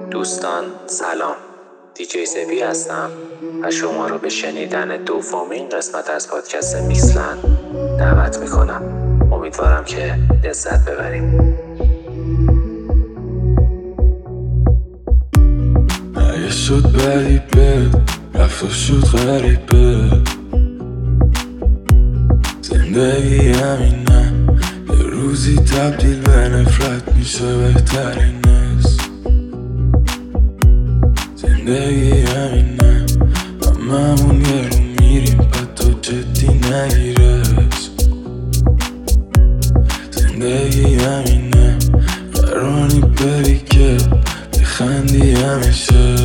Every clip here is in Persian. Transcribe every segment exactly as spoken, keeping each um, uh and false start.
دوستان سلام، دیجی زبی هستم و شما رو به شنیدن دومین قسمت از پادکست میکسلند دعوت میکنم. امیدوارم که لذت ببریم. اگه شد غریبه رفت و شد غریبه، زندگی همینه، یه روزی تبدیل به نفرت میشه بهترین است. زندگی همینه، هممون یه رو میریم بعد تو جدی نگیرش. زندگی همینه، قرانی بری که بخندی همیشه.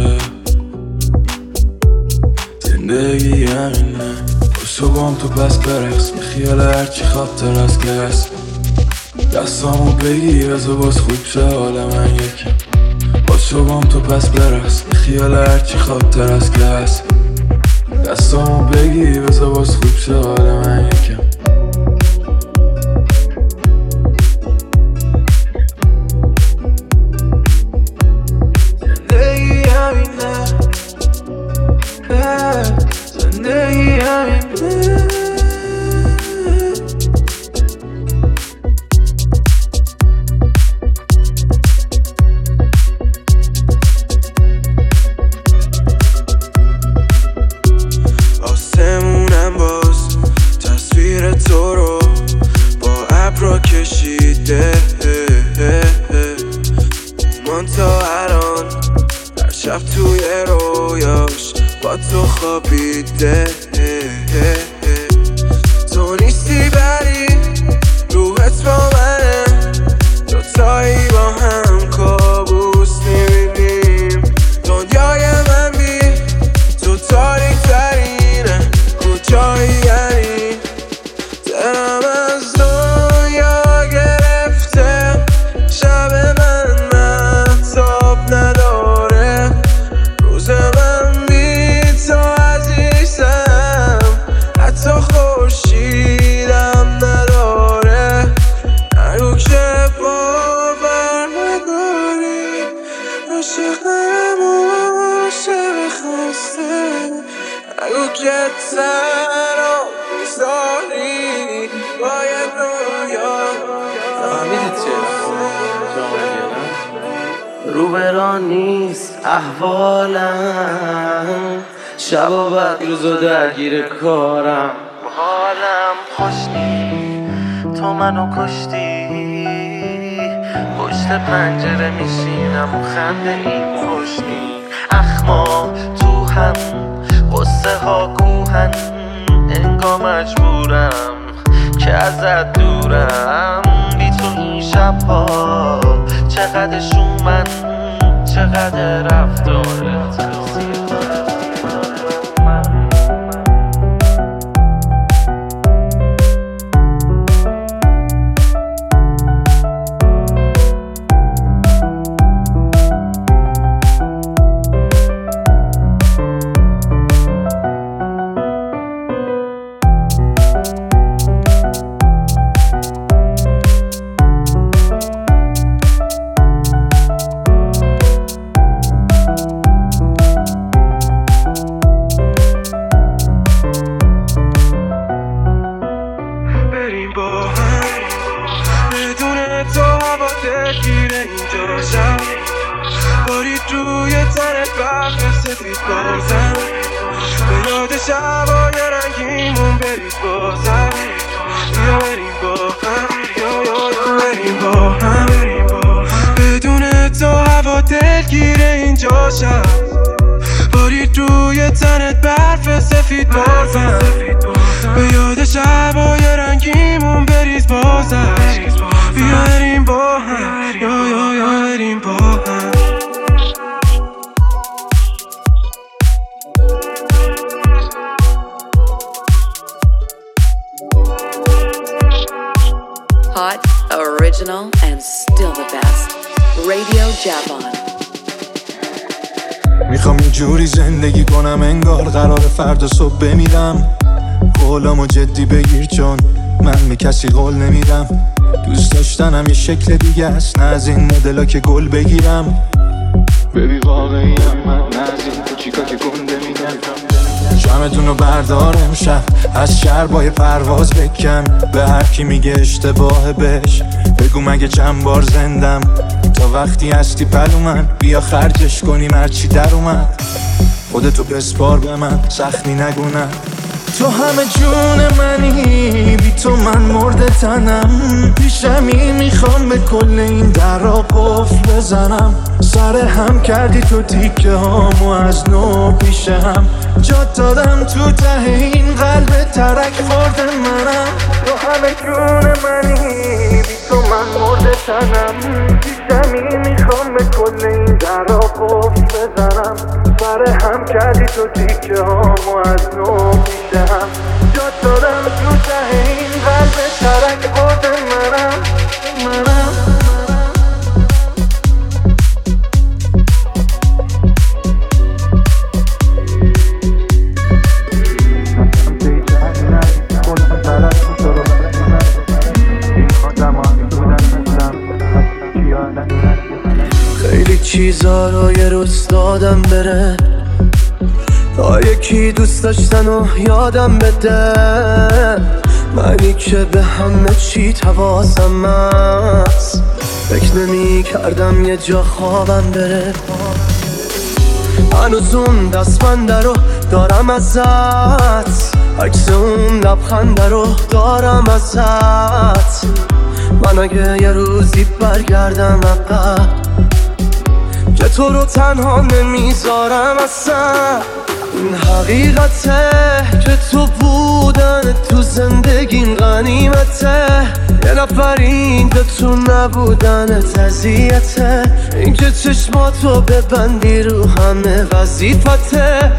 زندگی همینه، پشت بام تو بس برقص به خیال هرچی خاطر از که هست. دستامو بگی بذار باز خوب شه حال من یکم. پشت بام تو پس برقص به خیال هرچی خاطر از که هست. دستامو بگی بذار باز خوب شه حال من یکم. زندگی همینه، زندگی همینه. آسمونم باز تصویر تو رو با ابرا کشیده، من تا الان هر شب توی رویاش با تو خوابیده. تو نیستی بری روحت با منه، دوتایی با هم کابوس میبینیم. دنیای من بی تو تاریک ترینه، کجایی یعنی دلم از دنیا گرفته. شب من مهتاب نداره، روز من بی تو عزیزم، حتی خورشیدم نداره. نگو که باور نداری، عاشقم عاشق خسته. نگو که تنها میذاری باید رویا. فهمیدید چه رو بران نیست احوالم، شب و بعد روزو درگیر کارم. حالم خوش نیست، تو منو کشتی. پشت پنجره میشینم و خنده این خوشنی. اخما تو هم قصه ها کوهن، انگار مجبورم که ازت دورم. بی تو این شبها چقدر شومن، چقدر رفتارت روی تنت برف سفید بازم. به یاد شبای رنگیمون برید بازم. بیا بریم با هم، یا یا یا بریم با هم. بدون تو هوا دلگیره اینجا شب. بارید روی تنت برف سفید بازم. به یاد شبای رنگیمون برید بازم. بیا بریم با هم، یا یا یا بریم با هم. Hot, original, and still the best. Radio Japan. میخوام اینجوری زندگی کنم انگار قرار فردا صبح بمیرم. قولامو جدی بگیر چون من به کسی قول نمیدم. دوست داشتنم یه شکل دیگه است، نه از این مدلا که گل بگیرم. ببی واقعی هم من نزدیم تو چیکا که گنده میگم جمعتون رو بردار امشب از شربای پرواز بکن به هر کی میگه اشتباه بهش بگو مگه چند بار زندم تا وقتی هستی پلو من بیا خرجش کنیم هرچی در اومد خودتو بسپار به من سختی نگونم تو همه جون منی بی تو من مرده تنم پیشمی میخوام به کل این درا قفل بزنم سر هم کردی تو تیکه هامو از نو پیش هم جات دادم تو ته این قلب ترک خورده منم تو همه جون منی بی تو من مرده تنم پیشمی میخوام به کل این درا قفل بزنم سر هم کردی تو تیکه هامو از نو پیش هم جات دادم تو ته این قلب ترک خورده منم منم خیلی چیزا رو یه روز دادم بره تا یکی دوست داشتن و یادم بده منی که به همه چی حواسم هست فکر نمی کردم یه جا خوابم بره هنوز اون دستبنده رو دارم ازت عکس اون لبخنده رو دارم ازت من اگه یه روزی برگردم عقب که تو رو تنها نمیذارم اصلا این حقیقته که تو بودن تو زندگیم غنیمته یه نفر اینجا تو نبودنت اذیته این که چشماتو ببندی رو همه وظیفته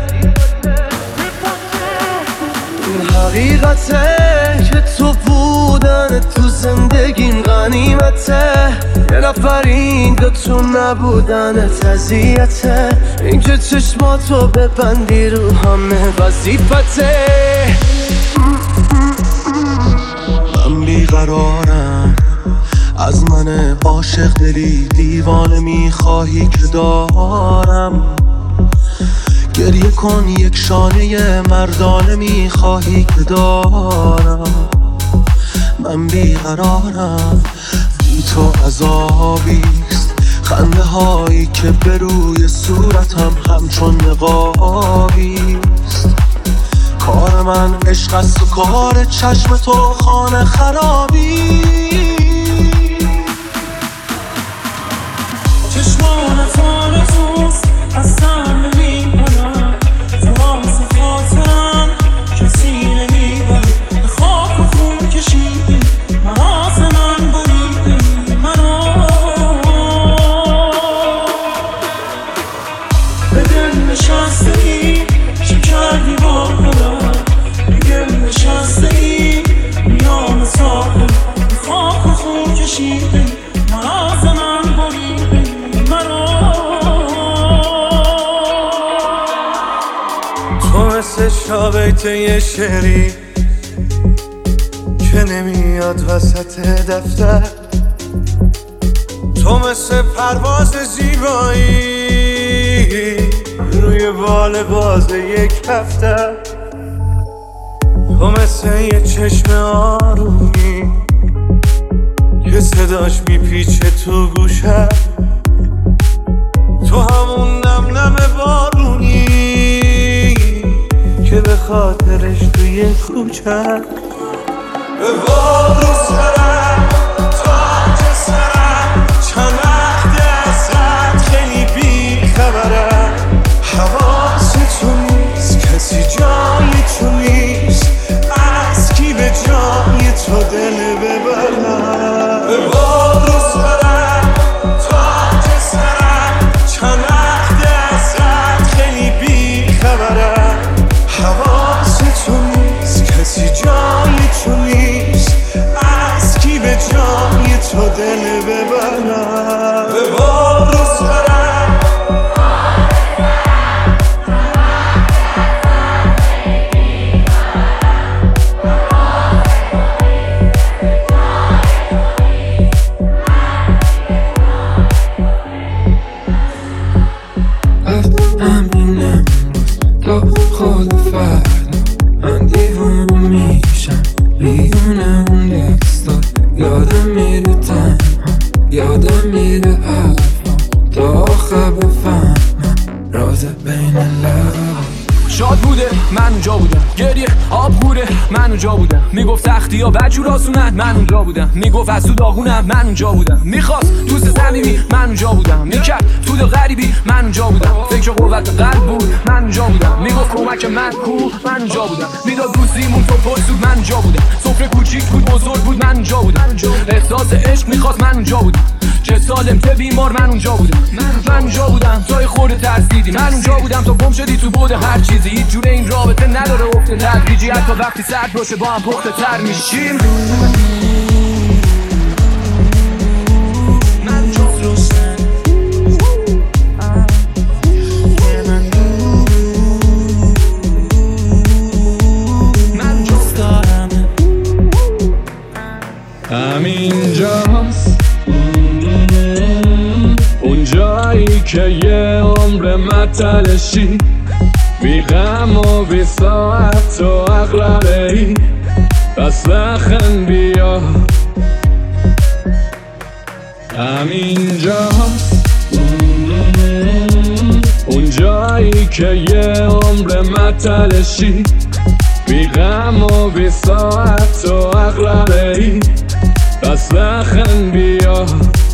این حقیقته که تو بودن تو زندگیم غنیمته یه نفر اینجا تو نبودنت اذیته این که چشماتو ببندی رو همه وظیفته من بیقرارم از من عاشق دلی دیوانه میخواهی که دارم گریه کن یک شانه مردانه میخواهی که دارم من بیقرارم بی تو عذابیست خنده هایی که به روی صورتم همچون نقابیست کار من عشق است و کار چشم تو خانه خرابی چشمانت آن توست از سر نمیبرم تو هم صفاتم کسی نمیبرم به خاک و خون کشیدی مراز من بریدی منو به دل نشستگی چه کردی با دلم به گل نشستگی میان ساحل به خاک و خون کشیدی مراز من بریدی تو مثل شابیت یه شعری که نمیاد وسط دفتر تو مثل پرواز زیبایی روی بال باز یک هفته تو مثل یه چشم آرومی که صداش میپیچه تو گوشه تو همون نم نم بارونی که به خاطرش توی کوچه به بارو سرم تاج سرم چند وقت ازت خیلی بی خبرم حواس تو نیست کسی جای تو نیست از کی به جای تو دل ببرم به بارو سرم تاج سرم چند وقت ازت خیلی بی خبرم حواس تو نیست کسی جای تو نیست من اونجا بودم. گریه آب خوره من اونجا بودم. میگفت تختی ها بجور آسونن من اونجا بودم. میگفت از تو داغونم من اونجا بودم. میخواست دوست صمیمی من اونجا بودم. میکرد تو دل غریبی من اونجا بودم. فکر قوت قلب بود من اونجا بودم. میگفت کمک من کو من اونجا بودم. میداد دوستیمون تو پر سود من اونجا بودم. سفره کوچیک بود بزرگ بود من اونجا بودم. احساس عشق میخواست من اونجا بودم. چه سالم چه بیمار من اونجا بودم. من اونجا بودم تا خورده ترسیدی. من اونجا بودم تا گم شدی تو بود هر چیزی. هیچ جوره این رابطه نداره افت تدریجی. حتی وقتی سرد باشه با هم پخته تر میشیم. من جفتم من جفتم همینجاست اون جایی که یه عمر مطلشی بی غم و بی ساعت و اغلبه ای. پس لخن بیا همینجاست اون جایی که یه عمر مطلشی بی غم و بی ساعت و اغلبه ای. پس لخن بیا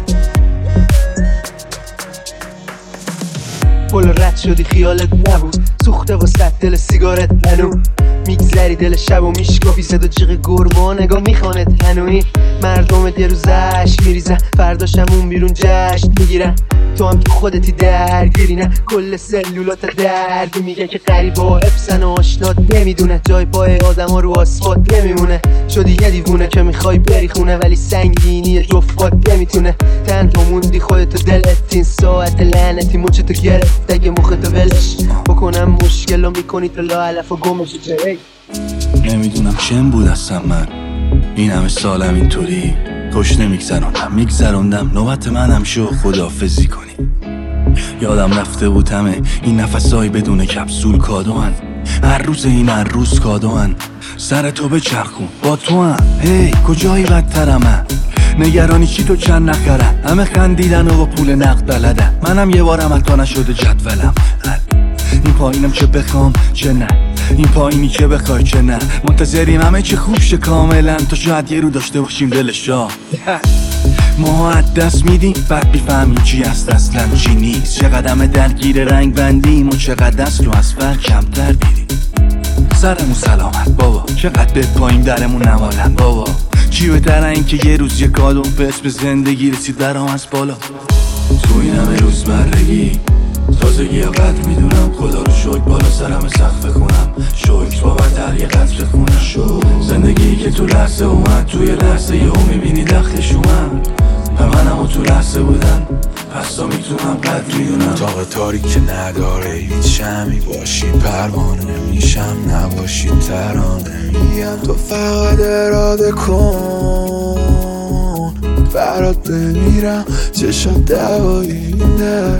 بالا رد شدی خیالت نبود سوخته واسه دل سیگارت هنو میگذری دل شب و میشکافی صدا جیغ گربا نگاه میخواند هنوی مردم یه روز عشق میریزن فرداشم اون بیرون جشن میگیرن تو هم تو خودتی درگیری نه کل سلولات درد میگه که غریبا افسن و آشنات نمیدونه جای پای آدم ها رو آسفالت نمیمونه شدی یه دیوونه که میخوای بری خونه ولی سنگینی جفتات نمیتونه تنها موندی خودتو دلت این ساعت لعنتی مچتو گرفت اگه مختو ولش بکنم مشکل رو میکنی تا لاعلف و گمشو جهی نمیدونم چم بود هستم من این همه سالم اینطوری خوش نمیگذراندم میگذراندم نوبت منم شو خداحافظی کنی یادم رفته بود همه این نفسای بدون کپسول کادو هن هر روز این هر روز کادو هن سر تو بچرخون با تو هم هی کجایی بدترم نگرانی چی تو چند نخرن همه خندیدن و با پول نقد بلدن منم یه بارم حتی نشده جدولم این پایینم چه بخوام چه نه این پایینی که بخوای چه نه منتظریم همه چه خوب شه کاملا تا شاید یه رو داشته باشیم دلشا ما از دست میدیم بعد بیفهمیم چی هست اصلا چی نیست چه قدم درگیر رنگ بندیم و چقدر دست رو از فر کمتر دیدیم سرمون سلامت بابا چقدر به پایین درمون نمالن بابا چی بهتره این که یه روز یه کادو به اسم زندگی رسید درام از بالا تو این همه روزمرگی تازگی ها قدر میدونم خدا رو شکر بالا سرم سقف کنم شکر بابت یه قدر کنم زندگی که تو لحظه اومد توی لحظه یهو میبینی دختش اومد و منم تو لحظه بودن پس تا میتونم قدر میدونم اتاق تاریک که نداره هیچ شمی باشی پروانه میشم نباشی ترانه میگم تو فقط اراده کن برات بمیرم چشم دوایی نه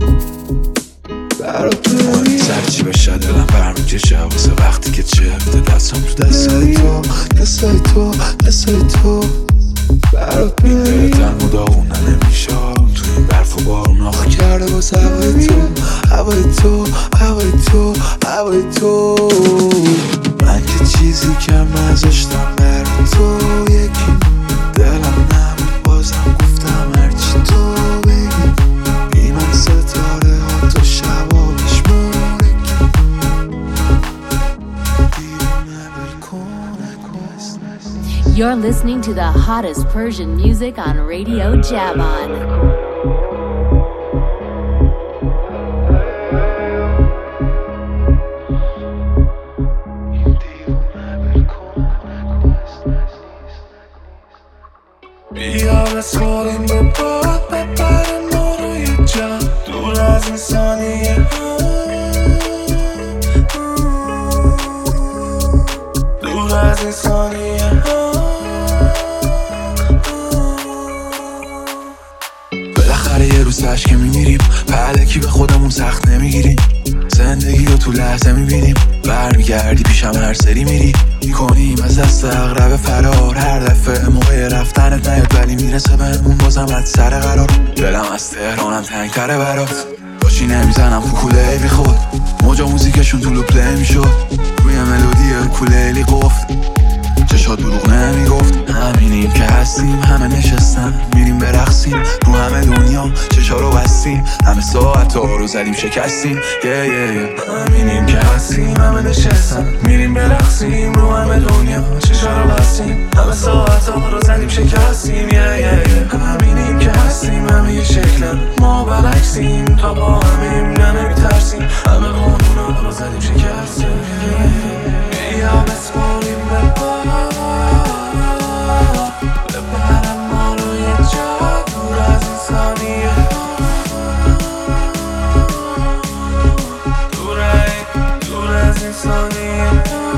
برات بمیرم سرچی بشه دلم برمیکشه واسه وقتی که چفته دستم تو دستای تو دستای تو دستای تو برات بمیرم تن مداغونه نمیشه تو این برف و بارون آخه کرده واسه هوای تو هوای تو هوای تو هوای تو من که چیزی کم نذاشتم برای تو یکی دلم نبود بازم گفتم هرچی تو بگی بی من ستاره ها تو شبابش مورکی دیرونه بلکنه You're listening to the hottest Persian music on Radio Javan. بیا بسپاریم به باد ببرم ما رو یه جا دور از این ثانیه دور از این ثانیه بالاخره یه روز تشک که میمیریم پهلکی به خودمون سخت نمیگیریم زندگی رو تو لحظه میبینیم برمیگردی پیشم هر سری میری میکنیم از دست اغرب فرار هر دفعه موقع رفتنت نیاد ولی میرسه بهمون بازم از سر قرار دلم از تهرانم تنگتره برات باشی نمیزنم کوکوله بی خود موجا موزیکشون طولو پلی میشد روی ملودی کولیلی قفت چشات دروغ نمیگفت همینیم که هستیم همه نشستن میریم برقصیم رو همه دنیا چشا رو بستیم همه ساعت ها رو زدیم شکستیم yeah, yeah, yeah. همینیم که هستیم همه نشستن میریم برقصیم رو همه دنیا چشا رو بستیم همه ساعت ها رو زدیم شکستیم yeah, yeah, yeah. همینیم که هستیم همه یه شکلن ما برعکسیم تا با همیم نه نمیترسیم همه قانونا رو زدیم شکستیم بیا بسپاریم به پا ببرم ما رو یه جا دور از این ثانیه دور دور از این ثانیه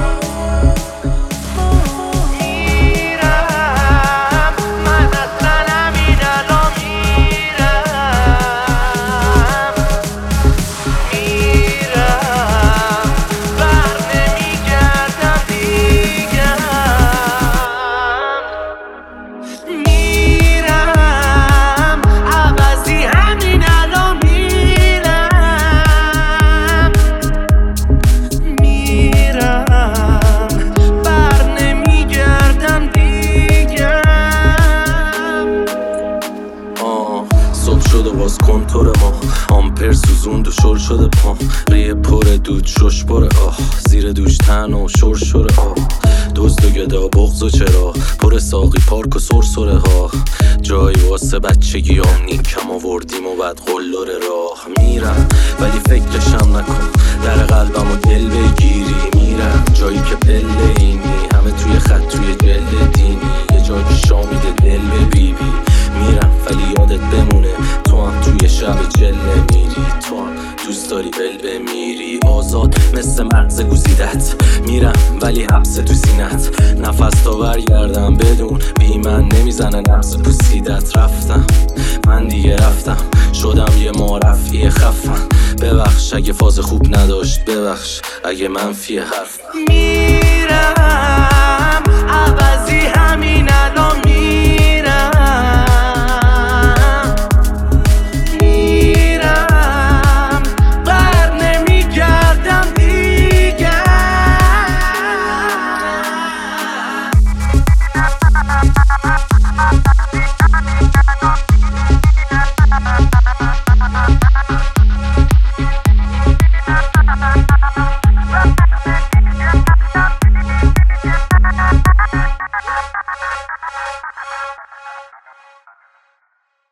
سوزوند و شل شده پام ریه پر دود شش پره آه زیر دوش تن و شور شوره آه دزد و گدا بغض و چرا پر ساقی پارک و سرسره ها جایی واسه بچگی هم نیکم آوردیم و بعد قلور راه میرم ولی فکرشم نکن در قلبم و دل بگیری میرم جایی که پله اینی همه توی خط توی جلد دینی یه جایی که شامیده دل به بی بی میرم ولی یادت بمونه تو هم توی شب جله میری تو هم دوست داری بل بمیری آزاد مثل مغز گوزیدت میرم ولی حبس تو سینت نفس تا برگردم بدون بی من نمیزنه نفس پوسیدت رفتم من دیگه رفتم شدم یه معرفی خفم ببخش اگه فاز خوب نداشت ببخش اگه منفی حرفم میرم عوضی همین